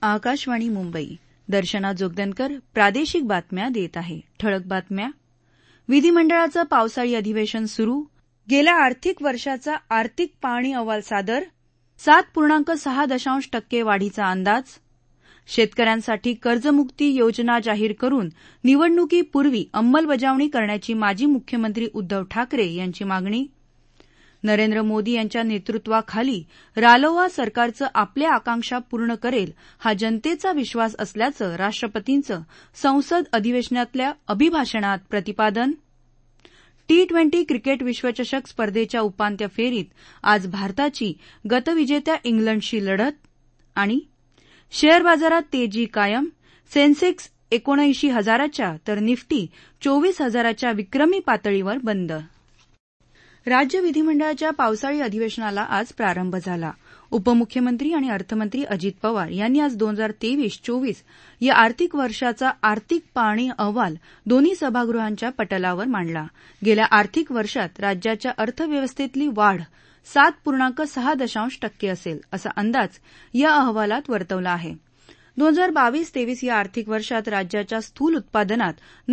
आकाशवाणी मुंबई. दर्शना जोगदनकर प्रादेशिक बातम्या देत आहे. ठळक बातम्या. विधिमंडळाचं पावसाळी अधिवेशन सुरू. गेल्या आर्थिक वर्षाचा आर्थिक पाहणी अहवाल सादर. 7.6% वाढीचा अंदाज. शेतकऱ्यांसाठी कर्जमुक्ती योजना जाहीर करून निवडणुकीपूर्वी अंमलबजावणी करण्याची माजी मुख्यमंत्री उद्धव ठाकरे यांची मागणी. नरेंद्र मोदी यांच्या नेतृत्वाखाली रालोआ सरकारचं आपल्या आकांक्षा पूर्ण करेल हा जनतेचा विश्वास असल्याचं राष्ट्रपतींचं संसद अधिवेशनातल्या अभिभाषणात प्रतिपादन. T20 क्रिकेट विश्वचषक स्पर्धेच्या उपांत्य फेरीत आज भारताची गतविजेत्या इंग्लंडशी लढत. आणि शेअर बाजारात तेजी कायम. सेन्सेक्स 79,000च्या तर निफ्टी 24,000च्या विक्रमी पातळीवर बंद. राज्य विधिमंडळाच्या पावसाळी अधिवेशनाला आज प्रारंभ झाला. उपमुख्यमंत्री आणि अर्थमंत्री अजित पवार यांनी आज 2023-24 या आर्थिक वर्षाचा आर्थिक पाहणी अहवाल दोन्ही सभागृहांच्या पटलावर मांडला. गेल्या आर्थिक वर्षात राज्याच्या अर्थव्यवस्थेतली वाढ 7.6% असेल असा अंदाज या अहवालात वर्तवला आहे. 2022-23 या आर्थिक वर्षात राज्याच्या स्थूल उत्पादनात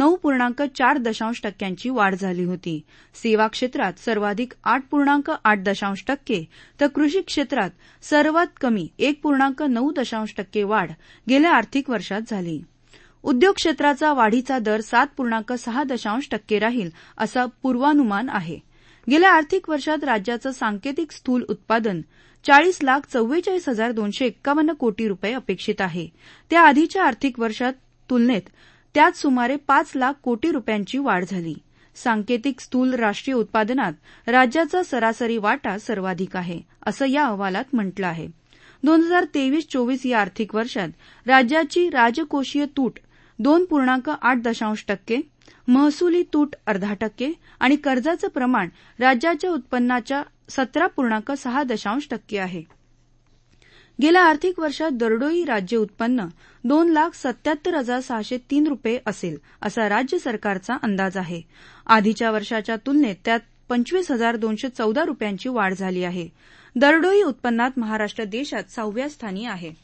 9.4% वाढ झाली होती. सेवा क्षेत्रात सर्वाधिक 8.8% तर कृषी क्षेत्रात सर्वात कमी 1.9% वाढ गेल्या आर्थिक वर्षात झाली. उद्योग क्षेत्राचा वाढीचा दर 7.6% राहील असा पूर्वानुमान आहे. गेल्या आर्थिक वर्षात राज्याचं सांकेतिक स्थूल उत्पादन 40,44,251 कोटी रुपये अपेक्षित आहे. त्या आधीच्या आर्थिक वर्षात तुलनेत त्यात सुमारे 5 लाख कोटी रुपयांची वाढ झाली. सांकेतिक स्थूल राष्ट्रीय उत्पादनात राज्याचा सरासरी वाटा सर्वाधिक आहे, असं या अहवालात म्हटलं आहे. 2023-24 या आर्थिक वर्षात राज्याची राजकोषीय तूट 2.8%, महसुली तूट 0.5% आणि कर्जाचं प्रमाण राज्याच्या उत्पन्नाच्या 17.6% आहे. गेल्या आर्थिक वर्षात दरडोई राज्य उत्पन्न 2,77,603 रुपये असेल असा राज्य सरकारचा अंदाज आहे. आधीच्या वर्षाच्या तुलनेत त्यात 25,214 रुपयांची वाढ झाली आहे. दरडोई उत्पन्नात महाराष्ट्र देशात 6व्या स्थानी आहे.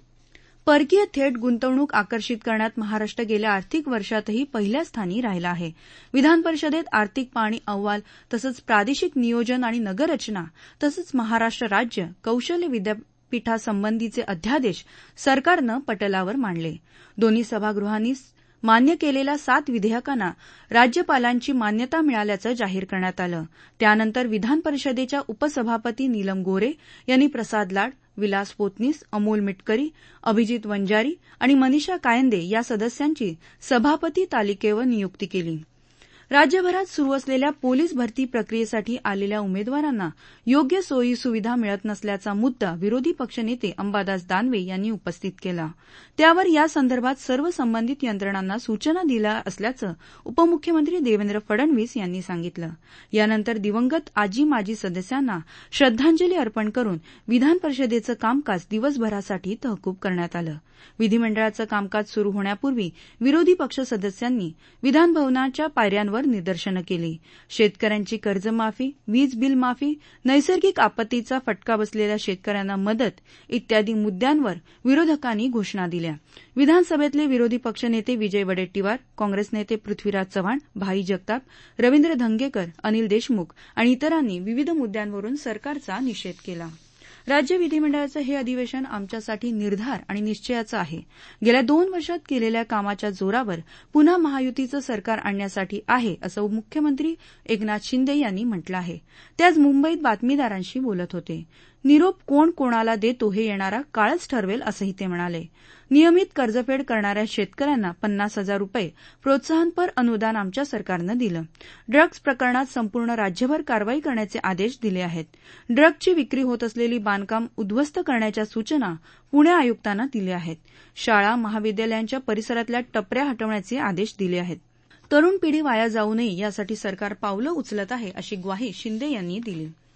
परकीय थेट गुंतवणूक आकर्षित करण्यात महाराष्ट्र गेल्या आर्थिक वर्षातही पहिल्या स्थानी राहिला आहे. विधान परिषदेत आर्थिक पाहणी अहवाल तसंच प्रादेशिक नियोजन आणि नगररचना तसंच महाराष्ट्र राज्य कौशल्य विद्यापीठासंबंधीचे अध्यादेश सरकारनं पटलावर मांडले. दोन्ही सभागृहांनी मान्य केलेल्या 7 विधेयकांना राज्यपालांची मान्यता मिळाल्याचं जाहीर करण्यात आलं. त्यानंतर विधान परिषदेच्या उपसभापती नीलम गोऱ्हे यांनी प्रसाद लाड, विलास पोतनीस, अमोल मिटकरी, अभिजित वंजारी आणि मनीषा कायंदे या सदस्यांची सभापती तालिकेवर नियुक्ती केली. राज्यभरात सुरू असलेल्या पोलीस भरती प्रक्रियेसाठी आलेल्या उमेदवारांना योग्य सोयीसुविधा मिळत नसल्याचा मुद्दा विरोधी पक्षनेते अंबादास दानवे यांनी उपस्थित केला. त्यावर यासंदर्भात सर्व संबंधित यंत्रणांना सूचना दिल्या असल्याचं उपमुख्यमंत्री देवेंद्र फडणवीस यांनी सांगितलं. यानंतर दिवंगत आजी माजी सदस्यांना श्रद्धांजली अर्पण करून विधान परिषदेचं कामकाज दिवसभरासाठी तहकूब करण्यात आलं. विधिमंडळाचं कामकाज सुरू होण्यापूर्वी विरोधी पक्ष सदस्यांनी विधानभवनाच्या पायऱ्यांवर निदर्शनं केली. शेतकऱ्यांची कर्जमाफी, वीज बिल माफी, नैसर्गिक आपत्तीचा फटका बसलेल्या शेतकऱ्यांना मदत इत्यादी मुद्द्यांवर विरोधकांनी घोषणा दिल्या. विधानसभेतले विरोधी पक्षनेते विजय वडेट्टीवार, काँग्रेस नेते पृथ्वीराज चव्हाण, भाई जगताप, रवींद्र धंगेकर, अनिल देशमुख आणि इतरांनी विविध मुद्द्यांवरून सरकारचा निषेध केला. राज्य विधिमंडळाचं हे अधिवेशन आमच्यासाठी निर्धार आणि निश्चयाचं आहे. गेल्या 2 वर्षात केलेल्या कामाच्या जोरावर पुन्हा महायुतीचं सरकार आणण्यासाठी आहे असं मुख्यमंत्री एकनाथ शिंदे यांनी म्हटलं आहे. ते आज मुंबईत बातमीदारांशी बोलत होते. निरोप कोण कोणाला देतो हे येणारा काळच ठरवेल असंही ते म्हणाले. नियमित कर्जफेड करणाऱ्या शेतकऱ्यांना 50,000 रुपये प्रोत्साहनपर अनुदान आमच्या सरकारनं दिलं. ड्रग्ज प्रकरणात संपूर्ण राज्यभर कारवाई करण्याचे आदेश दिले आहेत. ड्रग्जची विक्री होत असलेली बांधकाम उद्ध्वस्त करण्याच्या सूचना पुणे आयुक्तांना दिल्या आहेत. शाळा महाविद्यालयांच्या परिसरातल्या टपऱ्या हटवण्याचे आदेश दिले आहेत. तरुण पिढी वाया जाऊ नये यासाठी सरकार पावलं उचलत आहे अशी ग्वाही शिंदे यांनी दिली.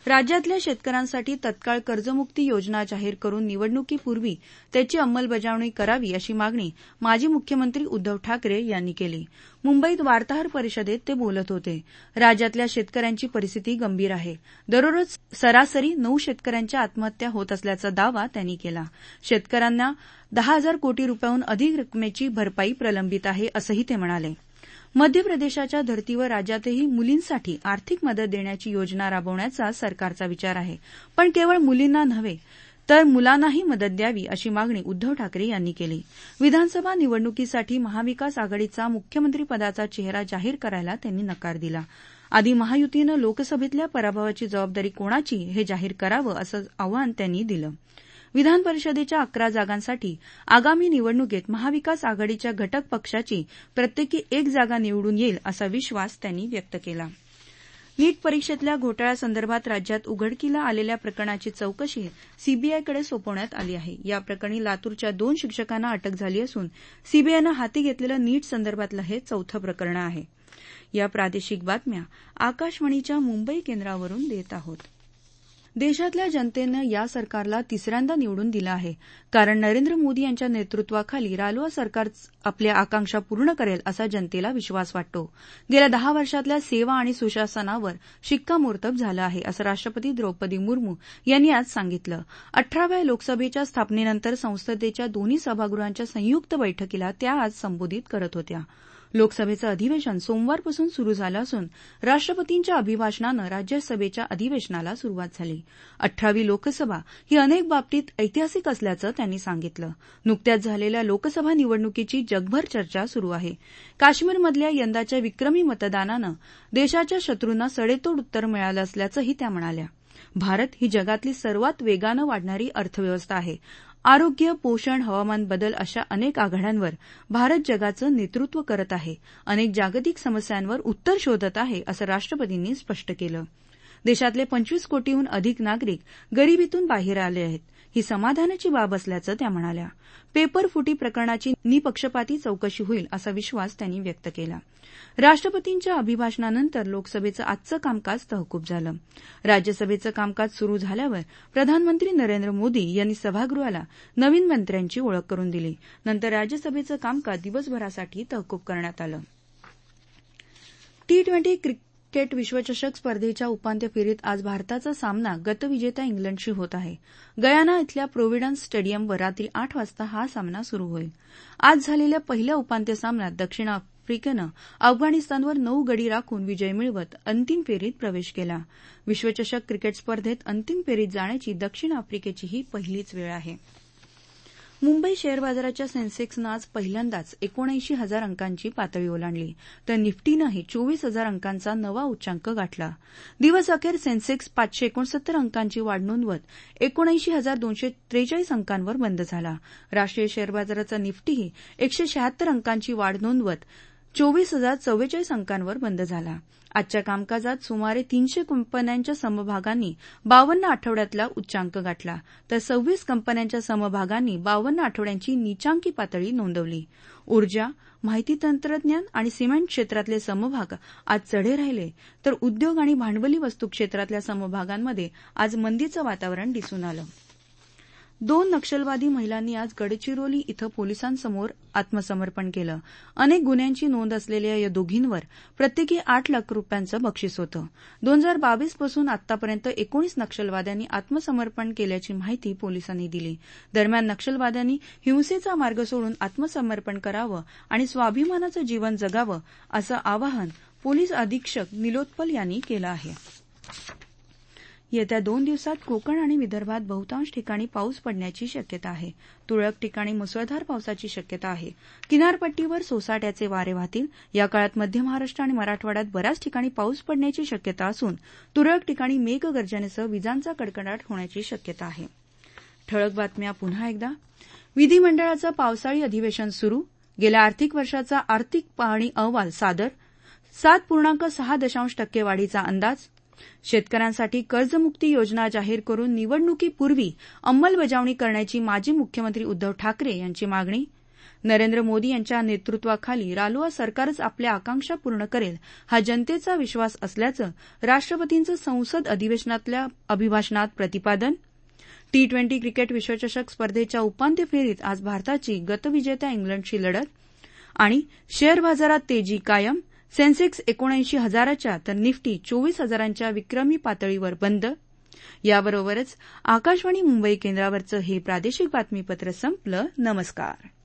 राज्यातल्या शेतकऱ्यांसाठी तत्काळ कर्जमुक्ती योजना जाहीर करून निवडणुकीपूर्वी त्याची अंमलबजावणी करावी अशी मागणी माजी मुख्यमंत्री उद्धव ठाकरे यांनी केली. मुंबईत वार्ताहर परिषदेत ते बोलत होते. राज्यातल्या शेतकऱ्यांची परिस्थिती गंभीर आहे. दररोज सरासरी 9 शेतकऱ्यांच्या आत्महत्या होत असल्याचा दावा त्यांनी केला. शेतकऱ्यांना 10,000 कोटी रुपयांहून अधिक रकमेची भरपाई प्रलंबित आहे असंही ते म्हणाले. मध्य प्रदेशाच्या धर्तीवर राज्यातही मुलींसाठी आर्थिक मदत देण्याची योजना राबवण्याचा सरकारचा विचार आहे. पण केवळ मुलींना नव्हे तर मुलांनाही मदत द्यावी अशी मागणी उद्धव ठाकरे यांनी केली. विधानसभा निवडणुकीसाठी महाविकास आघाडीचा मुख्यमंत्रीपदाचा चेहरा जाहीर करायला त्यांनी नकार दिला. आधी महायुतीनं लोकसभेतल्या पराभवाची जबाबदारी कोणाची हे जाहीर करावं असं आव्हान त्यांनी दिलं. विधान परिषदेच्या 11 जागांसाठी आगामी निवडणुकीत महाविकास आघाडीच्या घटक पक्षाची प्रत्येकी 1 जागा निवडून येईल असा विश्वास त्यांनी व्यक्त केला. नीट परीक्षेतल्या घोटाळ्यासंदर्भात राज्यात उघडकीला आलेल्या प्रकरणाची चौकशी सीबीआयकडे सोपवण्यात आली आहे. या प्रकरणी लातूरच्या 2 शिक्षकांना अटक झाली असून सीबीआयनं हाती घेतलेलं नीट संदर्भातलं हे 4थं प्रकरण आहे. या प्रादेशिक बातम्या आकाशवाणीच्या मुंबई केंद्रावरून देत आहोत. देशातल्या जनतेनं या सरकारला तिसऱ्यांदा निवडून दिलं आहे. कारण नरेंद्र मोदी यांच्या नेतृत्वाखाली रालोआ सरकार आपल्या आकांक्षा पूर्ण करेल असा जनतेला विश्वास वाटतो. गेल्या 10 वर्षातल्या सेवा आणि सुशासनावर शिक्कामोर्तब झालं आहे असं राष्ट्रपती द्रौपदी मुर्मू यांनी आज सांगितलं. 18व्या लोकसभेच्या स्थापनेनंतर संसदेच्या दोन्ही सभागृहांच्या संयुक्त बैठकीला त्या आज संबोधित करत होत्या. लोकसभेचं अधिवेशन सोमवारपासून सुरू झालं असून राष्ट्रपतींच्या अभिभाषणानं राज्यसभेच्या अधिवेशनाला सुरुवात झाली. 18वी लोकसभा ही अनेक बाबतीत ऐतिहासिक असल्याचं त्यांनी सांगितलं. नुकत्याच झालेल्या लोकसभा निवडणुकीची जगभर चर्चा सुरू आहे. काश्मीरमधल्या यंदाच्या विक्रमी मतदानानं देशाच्या शत्रूंना सडेतोड उत्तर मिळालं असल्याचंही त्या म्हणाल्या. भारत ही जगातली सर्वात वेगानं वाढणारी अर्थव्यवस्था आहे. आरोग्य, पोषण, हवामान बदल अशा अनेक आघाड्यांवर भारत जगाचं नेतृत्व करत आहे. अनेक जागतिक समस्यांवर उत्तर शोधत आहे असं राष्ट्रपतींनी स्पष्ट केलं. देशातले 25 कोटीहून अधिक नागरिक गरिबीतून बाहेर आले आहेत. ही समाधानाची बाब असल्याचं त्या म्हणाल्या. पेपर फुटी प्रकरणाची निपक्षपाती चौकशी होईल असा विश्वास त्यांनी व्यक्त केला. राष्ट्रपतींच्या अभिभाषणानंतर लोकसभेचं आजचं कामकाज तहकूब झालं. राज्यसभेचं कामकाज सुरू झाल्यावर प्रधानमंत्री नरेंद्र मोदी यांनी सभागृहाला नवीन मंत्र्यांची ओळख करून दिली. नंतर राज्यसभेचं कामकाज दिवसभरासाठी तहकूब करण्यात आलं. T20 क्रिकेट विश्वचषक स्पर्धेच्या उपांत्य फेरीत आज भारताचा सामना गतविजेत्या इंग्लंडशी होत आहे. गयाना इथल्या प्रोव्हिडन्स स्टेडियमवर रात्री 8 वाजता हा सामना सुरू होईल. आज झालेल्या पहिल्या उपांत्य सामन्यात दक्षिण आफ्रिकेनं अफगाणिस्तानवर 9 गडी राखून विजय मिळवत अंतिम फेरीत प्रवेश केला. विश्वचषक क्रिकेट स्पर्धेत अंतिम फेरीत जाण्याची दक्षिण आफ्रिकेची ही पहिलीच वेळ आहे. मुंबई शेअर बाजाराच्या सेन्सेक्सनं आज पहिल्यांदाच 79,000 अंकांची पातळी ओलांडली तर निफ्टीनंही 24,000 अंकांचा नवा उच्चांक गाठला. दिवसअखेर सेन्सेक्स 569 अंकांची वाढ नोंदवत 79,243 अंकांवर बंद झाला. राष्ट्रीय शेअर बाजाराचा निफ्टीही 176 अंकांची वाढ नोंदवत 24,044 अंकांवर बंद झाला. आजच्या कामकाजात सुमारे 300 कंपन्यांच्या समभागांनी 52 आठवड्यातला उच्चांक गाठला तर 26 कंपन्यांच्या समभागांनी 52 आठवड्यांची नीचांकी पातळी नोंदवली. ऊर्जा, माहिती तंत्रज्ञान आणि सिमेंट क्षेत्रातले समभाग आज चढे राहिले तर उद्योग आणि भांडवली वस्तू क्षेत्रातल्या समभागांमध्ये आज मंदीचं वातावरण दिसून आलं. 2 नक्षलवादी महिलांनी आज गडचिरोली इथं पोलिसांसमोर आत्मसमर्पण केलं. अनेक गुन्ह्यांची नोंद असलेल्या या दोघींवर प्रत्येकी 8 लाख रुपयांचं बक्षीस होतं. 2022 पासून आतापर्यंत 19 नक्षलवाद्यांनी आत्मसमर्पण केल्याची माहिती पोलिसांनी दिली. दरम्यान नक्षलवाद्यांनी हिंसेचा मार्ग सोडून आत्मसमर्पण करावं आणि स्वाभिमानाचं जीवन जगावं असं आवाहन पोलीस अधीक्षक निलोत्पल यांनी केलं आहे. येत्या 2 दिवसात कोकण आणि विदर्भात बहुतांश ठिकाणी पाऊस पडण्याची शक्यता आहे. तुरळक ठिकाणी मुसळधार पावसाची शक्यता आहे. किनारपट्टीवर सोसाट्याचे वारे वाहतील. या काळात मध्य महाराष्ट्र आणि मराठवाड्यात बऱ्याच ठिकाणी पाऊस पडण्याची शक्यता असून तुरळक ठिकाणी मेघगर्जनेसह विजांचा कडकडाट होण्याची शक्यता आहे. ठळक बातम्या पुन्हा एकदा. विधिमंडळाचं पावसाळी अधिवेशन सुरू. गेल्या आर्थिक वर्षाचा आर्थिक पाहणी अहवाल सादर. 7.6% वाढीचा अंदाज. शेतकऱ्यांसाठी कर्जमुक्ती योजना जाहीर करून निवडणुकीपूर्वी अंमलबजावणी करण्याची माजी मुख्यमंत्री उद्धव ठाकरे यांची मागणी. नरेंद्र मोदी यांच्या नेतृत्वाखाली रालोआ सरकारच आपल्या आकांक्षा पूर्ण करेल हा जनतेचा विश्वास असल्याचं राष्ट्रपतींचं संसद अधिवेशनातल्या अभिभाषणात प्रतिपादन. T20 क्रिकेट विश्वचषक स्पर्धेच्या उपांत्य फेरीत आज भारताची गतविजेत्या इंग्लंडशी लढत. आणि शेअर बाजारात तेजी कायम. सेन्सेक्स 79,000च्या तर निफ्टी 24,000च्या विक्रमी पातळीवर बंद. याबरोबरच आकाशवाणी मुंबई केंद्रावरचं हे प्रादेशिक बातमीपत्र संपलं. नमस्कार.